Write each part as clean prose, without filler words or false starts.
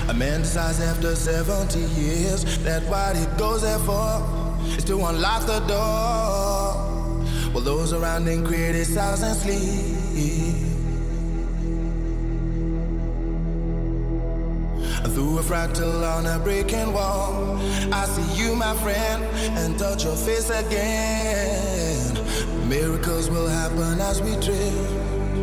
A man decides after 70 years that what he goes there for is to unlock the door, while those around him criticize and sleep. Through a fractal on a breaking wall, I see you, my friend, and touch your face again. Miracles will happen as we drift.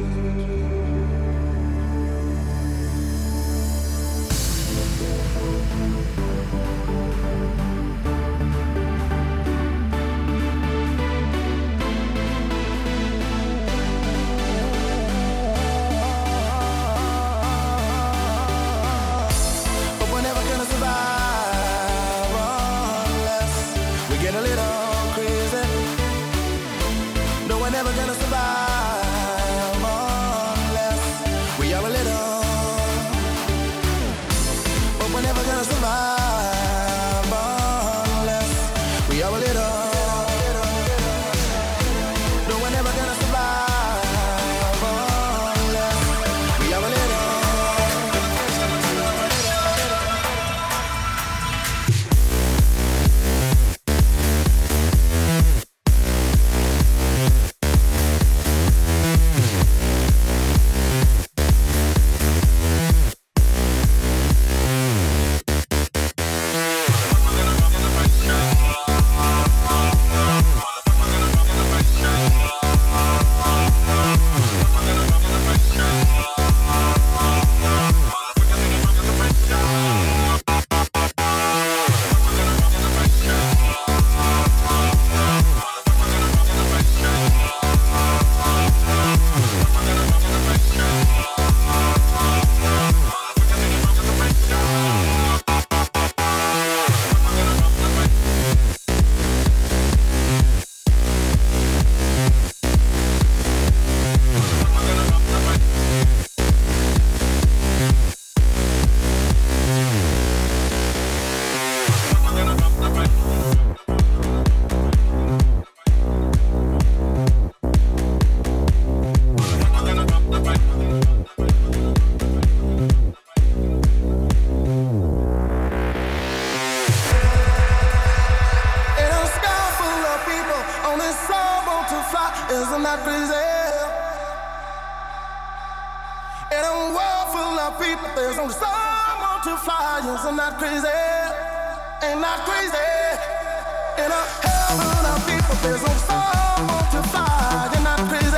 Isn't that crazy? In a world full of people, there's only someone to fly. Isn't that crazy? Ain't that crazy? In a hell full of people, there's only someone to fly. Isn't that crazy?